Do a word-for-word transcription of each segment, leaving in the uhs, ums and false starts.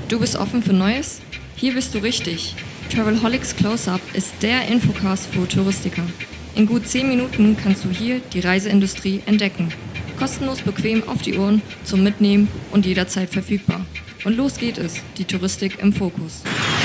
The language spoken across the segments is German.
Du bist offen für Neues? Hier bist du richtig. Travelholics Close-Up ist der Infocast für Touristiker. In gut zehn Minuten kannst du hier die Reiseindustrie entdecken. Kostenlos bequem auf die Ohren, zum Mitnehmen und jederzeit verfügbar. Und los geht es, die Touristik im Fokus.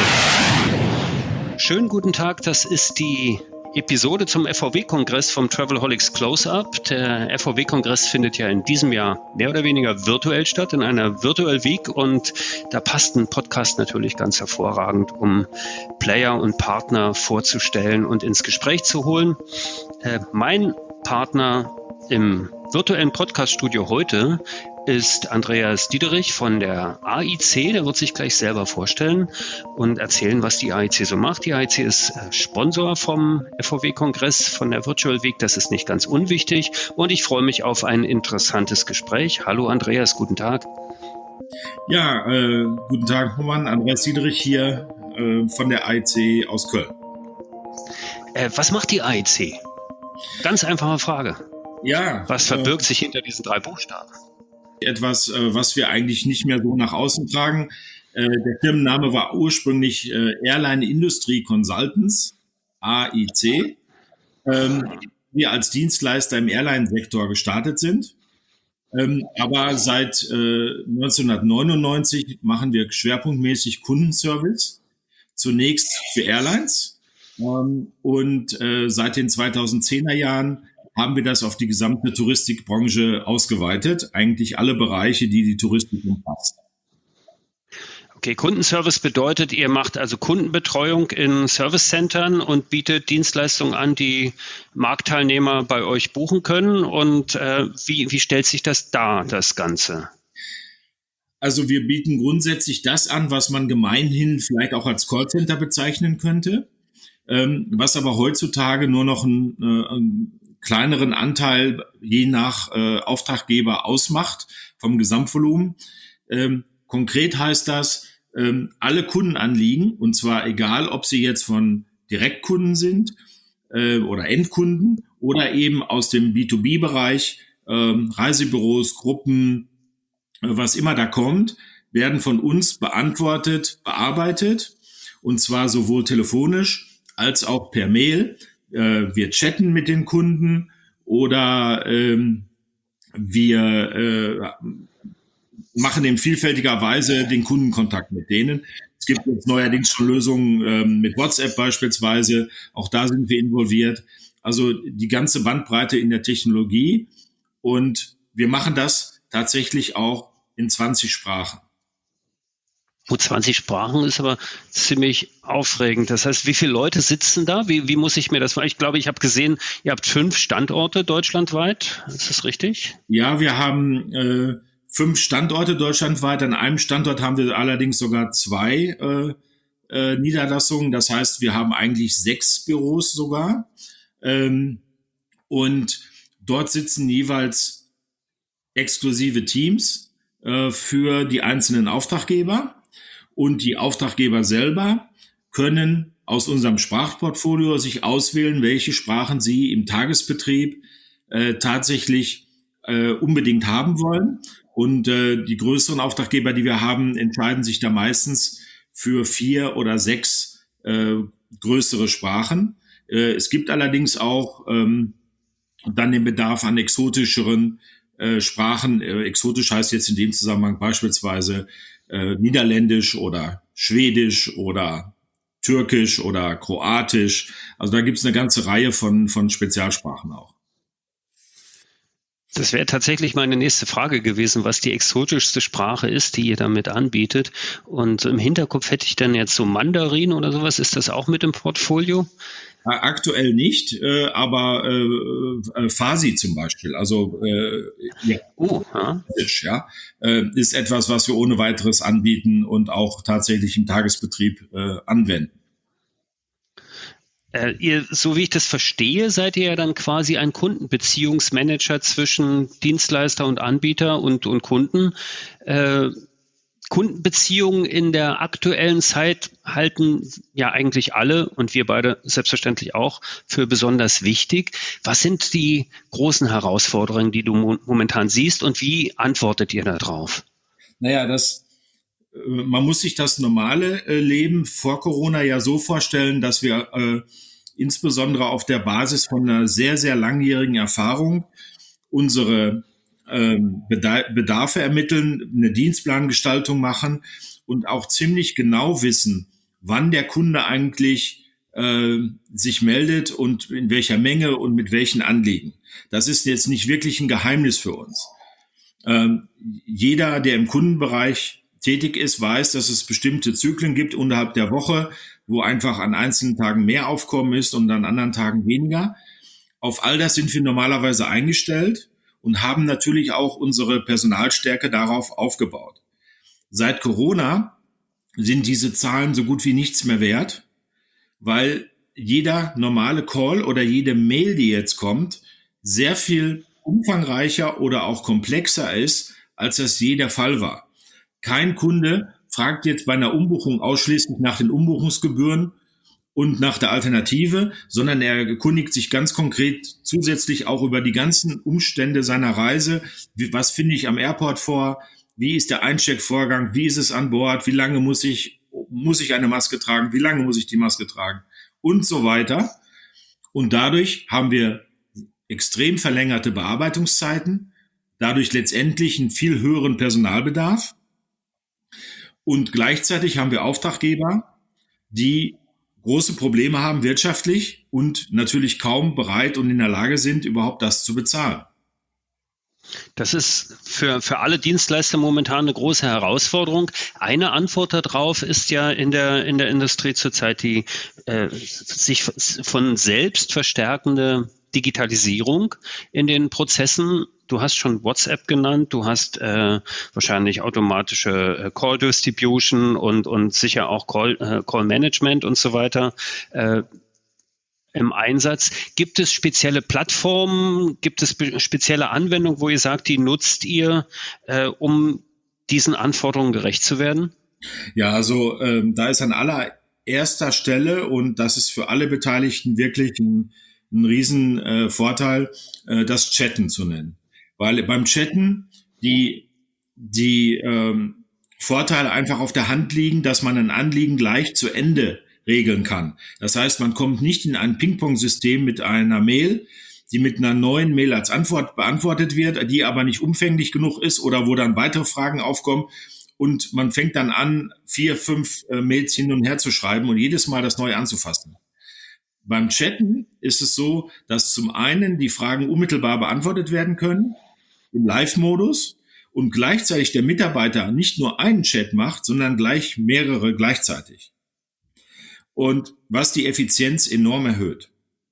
Schönen guten Tag, das ist die Episode zum F V W-Kongress vom Travelholics Close-Up. Der F V W-Kongress findet ja in diesem Jahr mehr oder weniger virtuell statt, in einer Virtual Week, und da passt ein Podcast natürlich ganz hervorragend, um Player und Partner vorzustellen und ins Gespräch zu holen. Äh, mein Partner im virtuellen Podcast-Studio heute ist Andreas Diederich von der A I C. Der wird sich gleich selber vorstellen und erzählen, was die A I C so macht. Die A I C ist Sponsor vom F V W-Kongress, von der Virtual Week. Das ist nicht ganz unwichtig. Und ich freue mich auf ein interessantes Gespräch. Hallo Andreas, guten Tag. Ja, äh, guten Tag, Roman. Andreas Diederich hier äh, von der A I C aus Köln. Äh, was macht die A I C? Ganz einfache Frage. Ja. Was verbirgt äh, sich hinter diesen drei Buchstaben? Etwas, äh, was wir eigentlich nicht mehr so nach außen tragen. Äh, der Firmenname war ursprünglich äh, Airline Industry Consultants, A I C. Ähm, wir als Dienstleister im Airline-Sektor gestartet sind. Ähm, aber seit äh, neunzehnhundertneunundneunzig machen wir schwerpunktmäßig Kundenservice. Zunächst für Airlines. Ähm, und äh, seit den zweitausendzehner Jahren haben wir das auf die gesamte Touristikbranche ausgeweitet. Eigentlich alle Bereiche, die die Touristik umfasst. Okay, Kundenservice bedeutet, ihr macht also Kundenbetreuung in Servicecentern und bietet Dienstleistungen an, die Marktteilnehmer bei euch buchen können. Und äh, wie, wie stellt sich das dar, das Ganze? Also wir bieten grundsätzlich das an, was man gemeinhin vielleicht auch als Callcenter bezeichnen könnte, ähm, was aber heutzutage nur noch ein, äh, ein kleineren Anteil je nach äh, Auftraggeber ausmacht vom Gesamtvolumen. Ähm, konkret heißt das, ähm, alle Kundenanliegen, und zwar egal, ob sie jetzt von Direktkunden sind äh, oder Endkunden oder eben aus dem B zwei B-Bereich, ähm, Reisebüros, Gruppen, äh, was immer da kommt, werden von uns beantwortet, bearbeitet, und zwar sowohl telefonisch als auch per Mail. Wir chatten mit den Kunden oder ähm, wir äh, machen in vielfältiger Weise den Kundenkontakt mit denen. Es gibt jetzt neuerdings schon Lösungen ähm, mit WhatsApp beispielsweise. Auch da sind wir involviert. Also die ganze Bandbreite in der Technologie. Und wir machen das tatsächlich auch in zwanzig Sprachen. Gut, zwanzig Sprachen ist aber ziemlich aufregend. Das heißt, wie viele Leute sitzen da? Wie, wie muss ich mir das vorstellen? Ich glaube, ich habe gesehen, ihr habt fünf Standorte deutschlandweit. Ist das richtig? Ja, wir haben äh, fünf Standorte deutschlandweit. An einem Standort haben wir allerdings sogar zwei äh, äh, Niederlassungen. Das heißt, wir haben eigentlich sechs Büros sogar. Ähm, und dort sitzen jeweils exklusive Teams äh, für die einzelnen Auftraggeber. Und die Auftraggeber selber können aus unserem Sprachportfolio sich auswählen, welche Sprachen sie im Tagesbetrieb äh, tatsächlich äh, unbedingt haben wollen. Und äh, die größeren Auftraggeber, die wir haben, entscheiden sich da meistens für vier oder sechs äh, größere Sprachen. Äh, es gibt allerdings auch ähm, dann den Bedarf an exotischeren äh, Sprachen. Äh, exotisch heißt jetzt in dem Zusammenhang beispielsweise Äh, Niederländisch oder Schwedisch oder Türkisch oder Kroatisch. Also da gibt es eine ganze Reihe von, von Spezialsprachen auch. Das wäre tatsächlich meine nächste Frage gewesen, was die exotischste Sprache ist, die ihr damit anbietet. Und im Hinterkopf hätte ich dann jetzt so Mandarin oder sowas. Ist das auch mit im Portfolio? Aktuell nicht, äh, aber äh, äh, Farsi zum Beispiel, also äh, ja, oh, ja. ja, äh, ist etwas, was wir ohne weiteres anbieten und auch tatsächlich im Tagesbetrieb äh, anwenden. Äh, ihr, so wie ich das verstehe, seid ihr ja dann quasi ein Kundenbeziehungsmanager zwischen Dienstleister und Anbieter und, und Kunden. Äh, Kundenbeziehungen in der aktuellen Zeit halten ja eigentlich alle und wir beide selbstverständlich auch für besonders wichtig. Was sind die großen Herausforderungen, die du mo- momentan siehst und wie antwortet ihr darauf? Naja, das man muss sich das normale äh, Leben vor Corona ja so vorstellen, dass wir äh, insbesondere auf der Basis von einer sehr, sehr langjährigen Erfahrung unsere ähm, Bedarfe ermitteln, eine Dienstplangestaltung machen und auch ziemlich genau wissen, wann der Kunde eigentlich äh, sich meldet und in welcher Menge und mit welchen Anliegen. Das ist jetzt nicht wirklich ein Geheimnis für uns. Ähm, jeder, der im Kundenbereich tätig ist, weiß, dass es bestimmte Zyklen gibt unterhalb der Woche, wo einfach an einzelnen Tagen mehr Aufkommen ist und an anderen Tagen weniger. Auf all das sind wir normalerweise eingestellt und haben natürlich auch unsere Personalstärke darauf aufgebaut. Seit Corona sind diese Zahlen so gut wie nichts mehr wert, weil jeder normale Call oder jede Mail, die jetzt kommt, sehr viel umfangreicher oder auch komplexer ist, als das je der Fall war. Kein Kunde fragt jetzt bei einer Umbuchung ausschließlich nach den Umbuchungsgebühren und nach der Alternative, sondern er erkundigt sich ganz konkret zusätzlich auch über die ganzen Umstände seiner Reise. Wie, was finde ich am Airport vor? Wie ist der Eincheckvorgang? Wie ist es an Bord? Wie lange muss ich, muss ich eine Maske tragen? Wie lange muss ich die Maske tragen? Und so weiter. Und dadurch haben wir extrem verlängerte Bearbeitungszeiten, dadurch letztendlich einen viel höheren Personalbedarf. Und gleichzeitig haben wir Auftraggeber, die große Probleme haben wirtschaftlich und natürlich kaum bereit und in der Lage sind, überhaupt das zu bezahlen. Das ist für, für alle Dienstleister momentan eine große Herausforderung. Eine Antwort darauf ist ja in der, in der Industrie zurzeit die äh, sich von selbst verstärkende Digitalisierung in den Prozessen. Du hast schon WhatsApp genannt, du hast äh, wahrscheinlich automatische äh, Call Distribution und, und sicher auch Call, äh, Call Management und so weiter äh, im Einsatz. Gibt es spezielle Plattformen, gibt es be- spezielle Anwendungen, wo ihr sagt, die nutzt ihr, äh, um diesen Anforderungen gerecht zu werden? Ja, also ähm, da ist an allererster Stelle, und das ist für alle Beteiligten wirklich ein, ein riesen äh, Vorteil, äh, das Chatten zu nennen. Weil beim Chatten die, die ähm, Vorteile einfach auf der Hand liegen, dass man ein Anliegen gleich zu Ende regeln kann. Das heißt, man kommt nicht in ein Ping-Pong-System mit einer Mail, die mit einer neuen Mail als Antwort beantwortet wird, die aber nicht umfänglich genug ist oder wo dann weitere Fragen aufkommen und man fängt dann an, vier, fünf äh, Mails hin und her zu schreiben und jedes Mal das neu anzufassen. Beim Chatten ist es so, dass zum einen die Fragen unmittelbar beantwortet werden können, im Live-Modus, und gleichzeitig der Mitarbeiter nicht nur einen Chat macht, sondern gleich mehrere gleichzeitig. Und was die Effizienz enorm erhöht.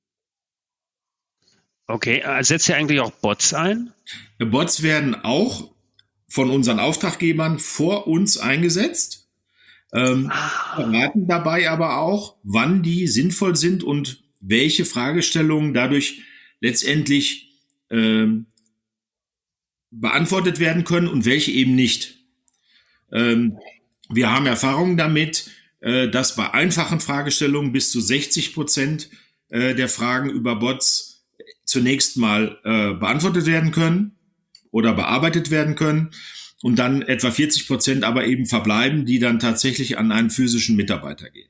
Okay, setzt ihr eigentlich auch Bots ein? Bots werden auch von unseren Auftraggebern vor uns eingesetzt, ähm, verraten dabei aber auch, wann die sinnvoll sind und welche Fragestellungen dadurch letztendlich ähm, beantwortet werden können und welche eben nicht. Ähm, wir haben Erfahrungen damit, äh, dass bei einfachen Fragestellungen bis zu sechzig Prozent äh, der Fragen über Bots zunächst mal äh, beantwortet werden können oder bearbeitet werden können und dann etwa vierzig Prozent aber eben verbleiben, die dann tatsächlich an einen physischen Mitarbeiter gehen.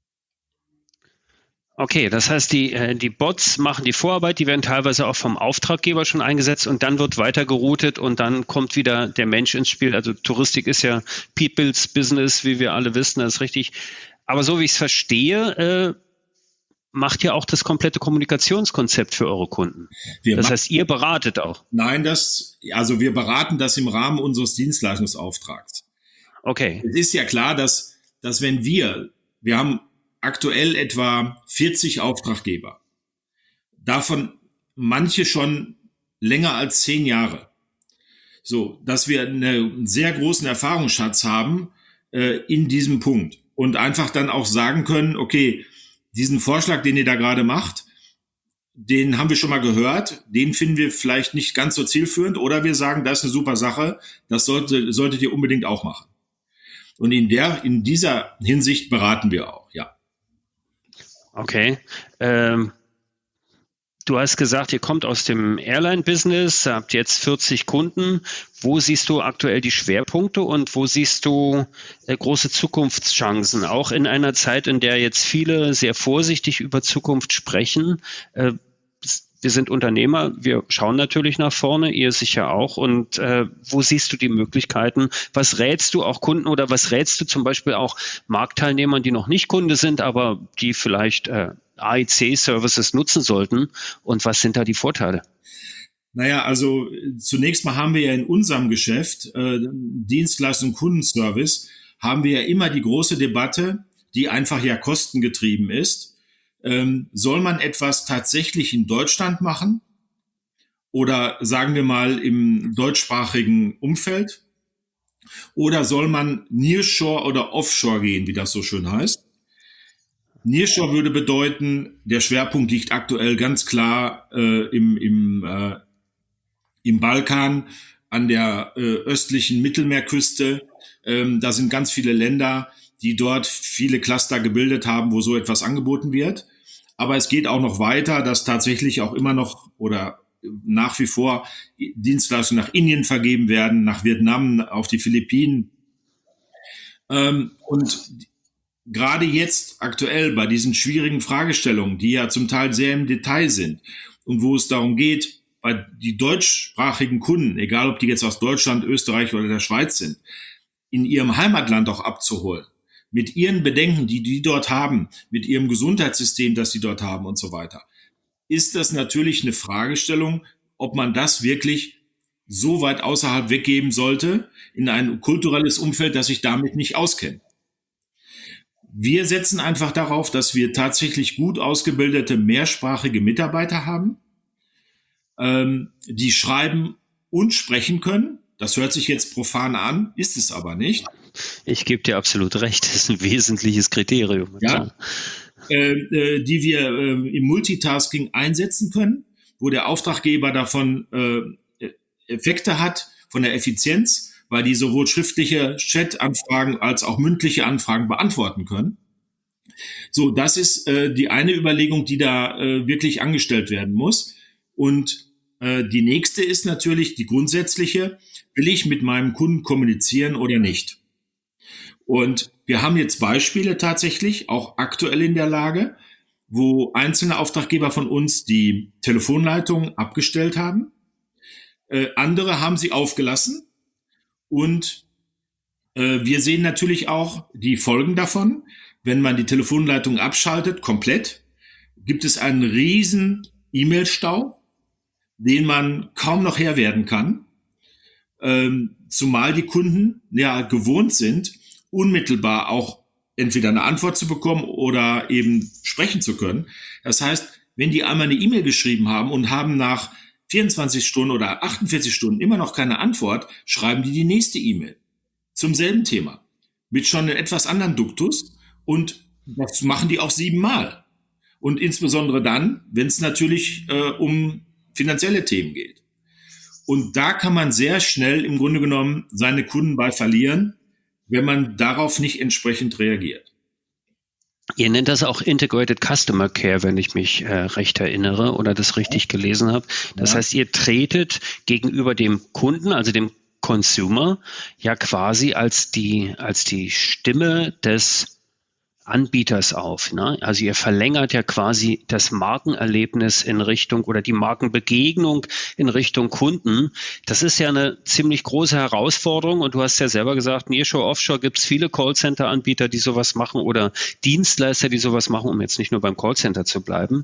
Okay, das heißt, die, äh, die Bots machen die Vorarbeit, die werden teilweise auch vom Auftraggeber schon eingesetzt und dann wird weiter geroutet und dann kommt wieder der Mensch ins Spiel. Also Touristik ist ja People's Business, wie wir alle wissen, das ist richtig. Aber so wie ich es verstehe, äh, macht ja auch das komplette Kommunikationskonzept für eure Kunden. Wir das heißt, ihr beratet auch. Nein, das, also wir beraten das im Rahmen unseres Dienstleistungsauftrags. Okay. Es ist ja klar, dass, dass wenn wir, wir haben aktuell etwa vierzig Auftraggeber, davon manche schon länger als zehn Jahre. So, dass wir einen sehr großen Erfahrungsschatz haben äh, in diesem Punkt und einfach dann auch sagen können, okay, diesen Vorschlag, den ihr da gerade macht, den haben wir schon mal gehört, den finden wir vielleicht nicht ganz so zielführend oder wir sagen, das ist eine super Sache, das sollte, solltet ihr unbedingt auch machen. Und in der, in dieser Hinsicht beraten wir auch, ja. Okay. Ähm, Du hast gesagt, ihr kommt aus dem Airline-Business, habt jetzt vierzig Kunden. Wo siehst du aktuell die Schwerpunkte und wo siehst du äh, große Zukunftschancen? Auch in einer Zeit, in der jetzt viele sehr vorsichtig über Zukunft sprechen. Äh, wir sind Unternehmer, wir schauen natürlich nach vorne, ihr sicher auch. Und äh, wo siehst du die Möglichkeiten? Was rätst du auch Kunden oder was rätst du zum Beispiel auch Marktteilnehmern, die noch nicht Kunde sind, aber die vielleicht äh, A I C-Services nutzen sollten? Und was sind da die Vorteile? Naja, also zunächst mal haben wir ja in unserem Geschäft, äh, Dienstleistung, Kundenservice, haben wir ja immer die große Debatte, die einfach ja kostengetrieben ist. Ähm, soll man etwas tatsächlich in Deutschland machen oder sagen wir mal im deutschsprachigen Umfeld? Oder soll man Nearshore oder Offshore gehen, wie das so schön heißt? Nearshore würde bedeuten, der Schwerpunkt liegt aktuell ganz klar äh, im, im, äh, im Balkan, an der äh, östlichen Mittelmeerküste. Ähm, da sind ganz viele Länder, die dort viele Cluster gebildet haben, wo so etwas angeboten wird. Aber es geht auch noch weiter, dass tatsächlich auch immer noch oder nach wie vor Dienstleistungen nach Indien vergeben werden, nach Vietnam, auf die Philippinen. Ähm, und gerade jetzt aktuell bei diesen schwierigen Fragestellungen, die ja zum Teil sehr im Detail sind und wo es darum geht, bei die deutschsprachigen Kunden, egal ob die jetzt aus Deutschland, Österreich oder der Schweiz sind, in ihrem Heimatland auch abzuholen, mit ihren Bedenken, die die dort haben, mit ihrem Gesundheitssystem, das sie dort haben und so weiter, ist das natürlich eine Fragestellung, ob man das wirklich so weit außerhalb weggeben sollte, in ein kulturelles Umfeld, das sich damit nicht auskennt. Wir setzen einfach darauf, dass wir tatsächlich gut ausgebildete, mehrsprachige Mitarbeiter haben, ähm, die schreiben und sprechen können. Das hört sich jetzt profan an, ist es aber nicht. Ich gebe dir absolut recht, das ist ein wesentliches Kriterium. Ja, äh, äh, die wir äh, im Multitasking einsetzen können, wo der Auftraggeber davon äh, Effekte hat, von der Effizienz, weil die sowohl schriftliche Chat-Anfragen als auch mündliche Anfragen beantworten können. So, das ist äh, die eine Überlegung, die da äh, wirklich angestellt werden muss. Und äh, die nächste ist natürlich die grundsätzliche: Will ich mit meinem Kunden kommunizieren oder nicht? Und wir haben jetzt Beispiele tatsächlich, auch aktuell in der Lage, wo einzelne Auftraggeber von uns die Telefonleitung abgestellt haben. Äh, andere haben sie aufgelassen. Und äh, wir sehen natürlich auch die Folgen davon. Wenn man die Telefonleitung abschaltet, komplett, gibt es einen riesen E-Mail-Stau, den man kaum noch Herr werden kann. Ähm, zumal die Kunden ja gewohnt sind, unmittelbar auch entweder eine Antwort zu bekommen oder eben sprechen zu können. Das heißt, wenn die einmal eine E-Mail geschrieben haben und haben nach vierundzwanzig Stunden oder achtundvierzig Stunden immer noch keine Antwort, schreiben die die nächste E-Mail zum selben Thema mit schon einem etwas anderen Duktus, und das machen die auch siebenmal. Und insbesondere dann, wenn es natürlich äh, um finanzielle Themen geht. Und da kann man sehr schnell im Grunde genommen seine Kunden bei verlieren, wenn man darauf nicht entsprechend reagiert. Ihr nennt das auch Integrated Customer Care, wenn ich mich äh, recht erinnere oder das richtig gelesen habe. Das ja. heißt, ihr tretet gegenüber dem Kunden, also dem Consumer, ja quasi als die, als die Stimme des Anbieters auf. Ne? Also ihr verlängert ja quasi das Markenerlebnis in Richtung oder die Markenbegegnung in Richtung Kunden. Das ist ja eine ziemlich große Herausforderung, und du hast ja selber gesagt, Nearshore, Offshore, gibt es viele Callcenter-Anbieter, die sowas machen, oder Dienstleister, die sowas machen, um jetzt nicht nur beim Callcenter zu bleiben.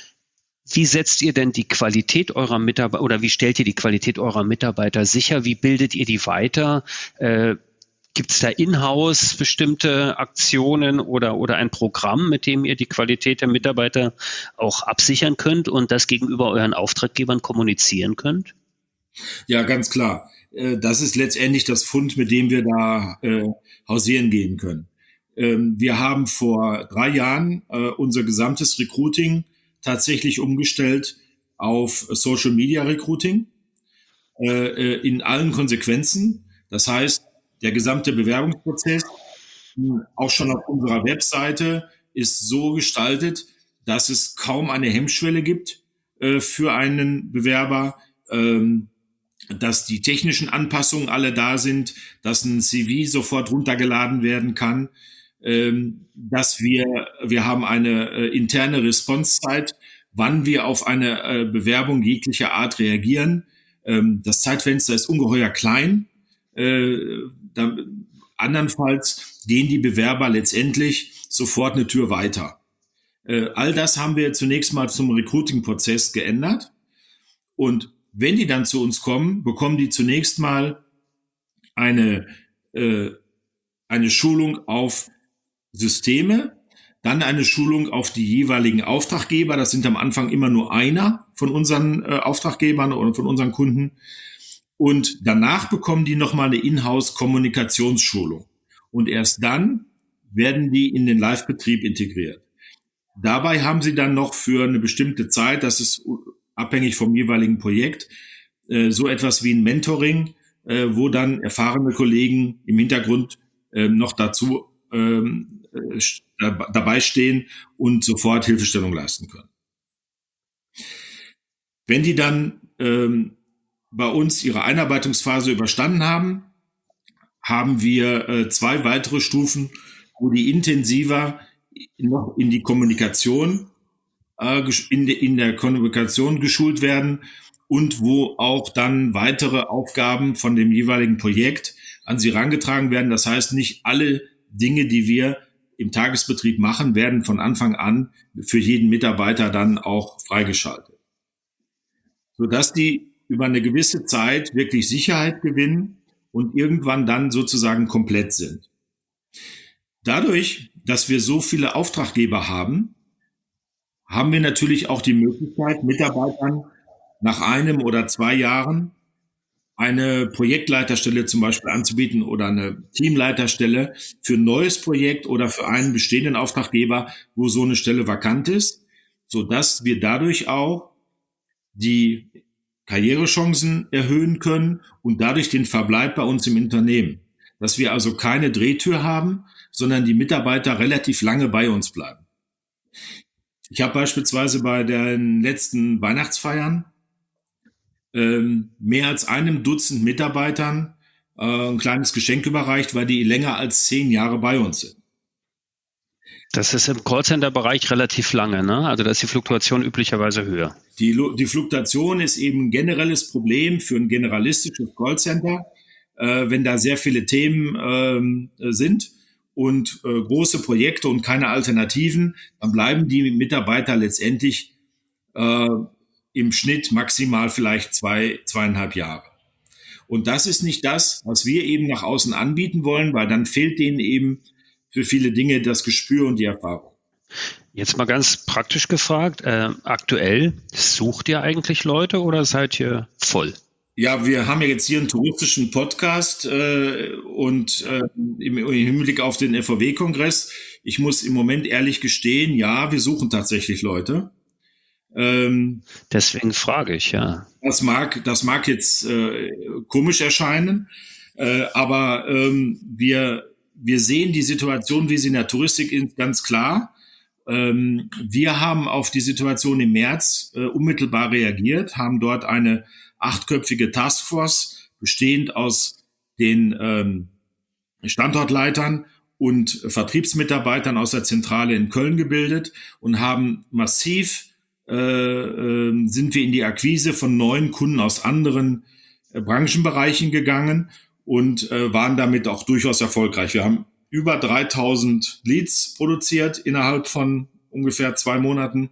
Wie setzt ihr denn die Qualität eurer Mitarbeiter oder wie stellt ihr die Qualität eurer Mitarbeiter sicher? Wie bildet ihr die weiter? Äh, Gibt es da in-house bestimmte Aktionen oder, oder ein Programm, mit dem ihr die Qualität der Mitarbeiter auch absichern könnt und das gegenüber euren Auftraggebern kommunizieren könnt? Ja, ganz klar. Das ist letztendlich das Fund, mit dem wir da äh, hausieren gehen können. Ähm, wir haben vor drei Jahren äh, unser gesamtes Recruiting tatsächlich umgestellt auf Social Media Recruiting äh, in allen Konsequenzen. Das heißt, der gesamte Bewerbungsprozess, auch schon auf unserer Webseite, ist so gestaltet, dass es kaum eine Hemmschwelle gibt, äh, für einen Bewerber, ähm, dass die technischen Anpassungen alle da sind, dass ein C V sofort runtergeladen werden kann, ähm, dass wir, wir haben eine äh, interne Responsezeit, wann wir auf eine äh, Bewerbung jeglicher Art reagieren. Ähm, das Zeitfenster ist ungeheuer klein. Äh, da, andernfalls gehen die Bewerber letztendlich sofort eine Tür weiter. Äh, all das haben wir zunächst mal zum Recruiting-Prozess geändert. Und wenn die dann zu uns kommen, bekommen die zunächst mal eine, äh, eine Schulung auf Systeme, dann eine Schulung auf die jeweiligen Auftraggeber. Das sind am Anfang immer nur einer von unseren äh, Auftraggebern oder von unseren Kunden. Und danach bekommen die nochmal eine Inhouse-Kommunikationsschulung. Und erst dann werden die in den Live-Betrieb integriert. Dabei haben sie dann noch für eine bestimmte Zeit, das ist abhängig vom jeweiligen Projekt, äh, so etwas wie ein Mentoring, äh, wo dann erfahrene Kollegen im Hintergrund äh, noch dazu ähm, äh, dabei stehen und sofort Hilfestellung leisten können. Wenn die dann ähm, bei uns ihre Einarbeitungsphase überstanden haben, haben wir äh, zwei weitere Stufen, wo die intensiver noch in die Kommunikation, äh, in, de, in der Kommunikation geschult werden und wo auch dann weitere Aufgaben von dem jeweiligen Projekt an sie herangetragen werden. Das heißt, nicht alle Dinge, die wir im Tagesbetrieb machen, werden von Anfang an für jeden Mitarbeiter dann auch freigeschaltet, sodass die über eine gewisse Zeit wirklich Sicherheit gewinnen und irgendwann dann sozusagen komplett sind. Dadurch, dass wir so viele Auftraggeber haben, haben wir natürlich auch die Möglichkeit, Mitarbeitern nach einem oder zwei Jahren eine Projektleiterstelle zum Beispiel anzubieten oder eine Teamleiterstelle für ein neues Projekt oder für einen bestehenden Auftraggeber, wo so eine Stelle vakant ist, sodass wir dadurch auch die Karrierechancen erhöhen können und dadurch den Verbleib bei uns im Unternehmen. Dass wir also keine Drehtür haben, sondern die Mitarbeiter relativ lange bei uns bleiben. Ich habe beispielsweise bei den letzten Weihnachtsfeiern ähm, mehr als einem Dutzend Mitarbeitern äh, ein kleines Geschenk überreicht, weil die länger als zehn Jahre bei uns sind. Das ist im Callcenter-Bereich relativ lange, ne? Also da ist die Fluktuation üblicherweise höher. Die, die Fluktuation ist eben ein generelles Problem für ein generalistisches Callcenter, äh, wenn da sehr viele Themen ähm, sind und äh, große Projekte und keine Alternativen, dann bleiben die Mitarbeiter letztendlich äh, im Schnitt maximal vielleicht zwei, zweieinhalb Jahre. Und das ist nicht das, was wir eben nach außen anbieten wollen, weil dann fehlt denen eben für viele Dinge das Gespür und die Erfahrung. Jetzt mal ganz praktisch gefragt, äh, aktuell sucht ihr eigentlich Leute oder seid ihr voll? Ja, wir haben ja jetzt hier einen touristischen Podcast äh, und äh, im, im Hinblick auf den F V W-Kongress. Ich muss im Moment ehrlich gestehen, ja, wir suchen tatsächlich Leute. Ähm, Deswegen frage ich, ja. Das mag, das mag jetzt äh, komisch erscheinen, äh, aber ähm, wir Wir sehen die Situation, wie sie in der Touristik ist, ganz klar. Ähm, wir haben auf die Situation im März äh, unmittelbar reagiert, haben dort eine achtköpfige Taskforce bestehend aus den ähm, Standortleitern und Vertriebsmitarbeitern aus der Zentrale in Köln gebildet und haben massiv, äh, äh, sind wir in die Akquise von neuen Kunden aus anderen äh, Branchenbereichen gegangen und äh, waren damit auch durchaus erfolgreich. Wir haben über dreitausend Leads produziert innerhalb von ungefähr zwei Monaten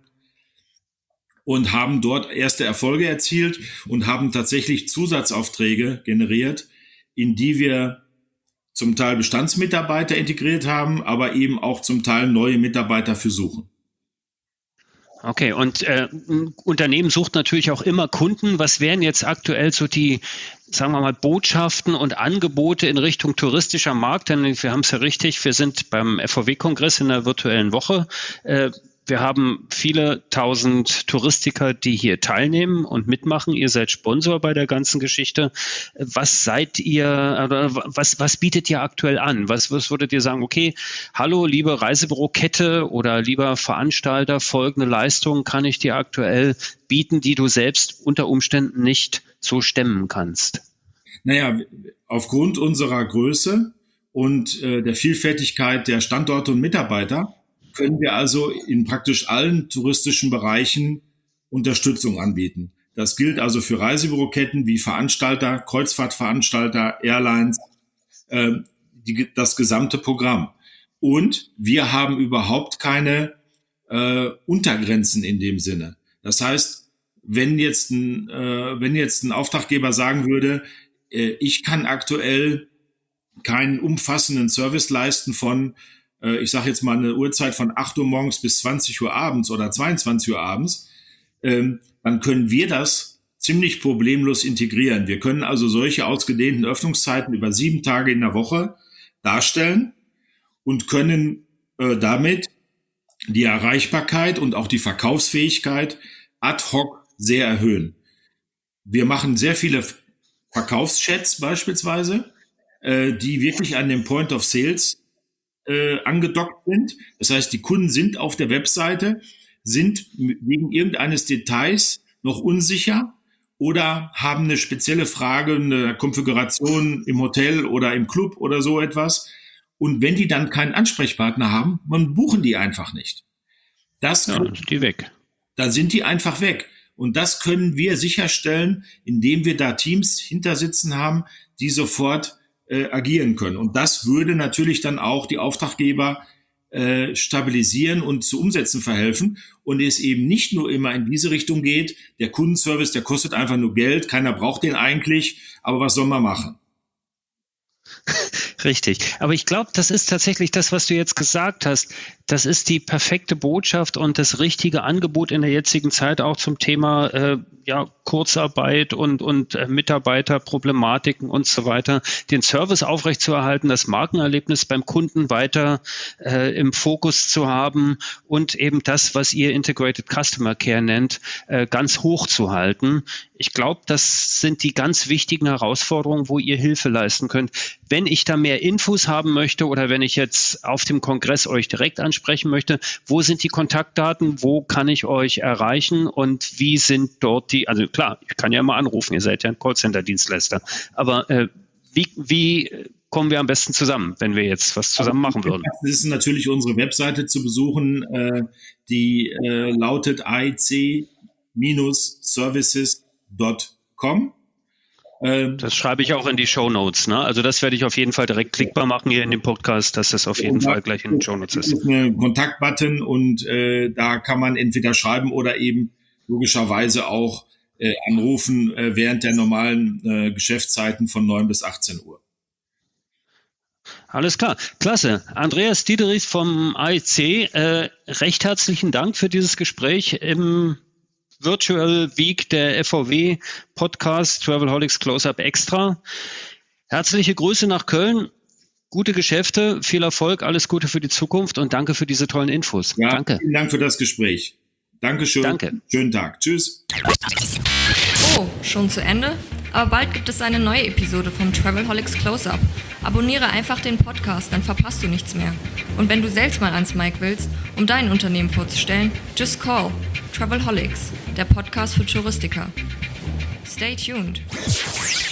und haben dort erste Erfolge erzielt und haben tatsächlich Zusatzaufträge generiert, in die wir zum Teil Bestandsmitarbeiter integriert haben, aber eben auch zum Teil neue Mitarbeiter für suchen. Okay, und äh, ein Unternehmen sucht natürlich auch immer Kunden. Was wären jetzt aktuell so die, sagen wir mal, Botschaften und Angebote in Richtung touristischer Markt? Denn wir haben es ja richtig, wir sind beim F V W-Kongress in der virtuellen Woche. Äh, wir haben viele tausend Touristiker, die hier teilnehmen und mitmachen. Ihr seid Sponsor bei der ganzen Geschichte. Was seid ihr, oder was, was bietet ihr aktuell an? Was, was würdet ihr sagen, okay, hallo, liebe Reisebürokette oder lieber Veranstalter, folgende Leistung kann ich dir aktuell bieten, die du selbst unter Umständen nicht so stemmen kannst? Naja, aufgrund unserer Größe und äh, der Vielfältigkeit der Standorte und Mitarbeiter können wir also in praktisch allen touristischen Bereichen Unterstützung anbieten. Das gilt also für Reisebüroketten wie Veranstalter, Kreuzfahrtveranstalter, Airlines, äh, die, das gesamte Programm. Und wir haben überhaupt keine äh, Untergrenzen in dem Sinne. Das heißt, wenn jetzt ein, äh, wenn jetzt ein Auftraggeber sagen würde, äh, ich kann aktuell keinen umfassenden Service leisten von ich sage jetzt mal eine Uhrzeit von acht Uhr morgens bis zwanzig Uhr abends oder zweiundzwanzig Uhr abends, ähm, dann können wir das ziemlich problemlos integrieren. Wir können also solche ausgedehnten Öffnungszeiten über sieben Tage in der Woche darstellen und können äh, damit die Erreichbarkeit und auch die Verkaufsfähigkeit ad hoc sehr erhöhen. Wir machen sehr viele Verkaufschats beispielsweise, äh, die wirklich an dem Point of Sales Äh, angedockt sind. Das heißt, die Kunden sind auf der Webseite, sind wegen irgendeines Details noch unsicher oder haben eine spezielle Frage, eine Konfiguration im Hotel oder im Club oder so etwas. Und wenn die dann keinen Ansprechpartner haben, dann buchen die einfach nicht. Das ja, dann sind die weg. Dann sind die einfach weg. Und das können wir sicherstellen, indem wir da Teams hinter sitzen haben, die sofort Äh, agieren können. Und das würde natürlich dann auch die Auftraggeber äh, stabilisieren und zu Umsätzen verhelfen und es eben nicht nur immer in diese Richtung geht, der Kundenservice, der kostet einfach nur Geld, keiner braucht den eigentlich, aber was soll man machen? Richtig. Aber ich glaube, das ist tatsächlich das, was du jetzt gesagt hast. Das ist die perfekte Botschaft und das richtige Angebot in der jetzigen Zeit auch zum Thema äh, ja, Kurzarbeit und, und äh, Mitarbeiterproblematiken und so weiter. Den Service aufrechtzuerhalten, das Markenerlebnis beim Kunden weiter äh, im Fokus zu haben und eben das, was ihr Integrated Customer Care nennt, äh, ganz hoch zu halten. Ich glaube, das sind die ganz wichtigen Herausforderungen, wo ihr Hilfe leisten könnt. Wenn ich da mehr Infos haben möchte oder wenn ich jetzt auf dem Kongress euch direkt ansprechen möchte, wo sind die Kontaktdaten, wo kann ich euch erreichen und wie sind dort die, also klar, ich kann ja mal anrufen, ihr seid ja ein Callcenter-Dienstleister, aber äh, wie, wie kommen wir am besten zusammen, wenn wir jetzt was zusammen machen würden? Das ist natürlich unsere Webseite zu besuchen, äh, die äh, lautet i c Services Punkt com. Das schreibe ich auch in die Shownotes, ne? Also das werde ich auf jeden Fall direkt klickbar machen hier in dem Podcast, dass das auf jeden Fall gleich in den Shownotes ist. Das ist ein Kontaktbutton und äh, da kann man entweder schreiben oder eben logischerweise auch äh, anrufen äh, während der normalen äh, Geschäftszeiten von neun bis achtzehn Uhr. Alles klar, klasse. Andreas Diederich vom A E C, äh, recht herzlichen Dank für dieses Gespräch im Virtual Week der F V W Podcast Travelholics Close-Up Extra. Herzliche Grüße nach Köln, gute Geschäfte, viel Erfolg, alles Gute für die Zukunft und danke für diese tollen Infos. Ja, danke. Vielen Dank für das Gespräch. Dankeschön. Danke. Schönen Tag. Tschüss. Oh, schon zu Ende? Aber bald gibt es eine neue Episode vom Travelholics Close-Up. Abonniere einfach den Podcast, dann verpasst du nichts mehr. Und wenn du selbst mal ans Mic willst, um dein Unternehmen vorzustellen, just call Travelholics, der Podcast für Touristiker. Stay tuned.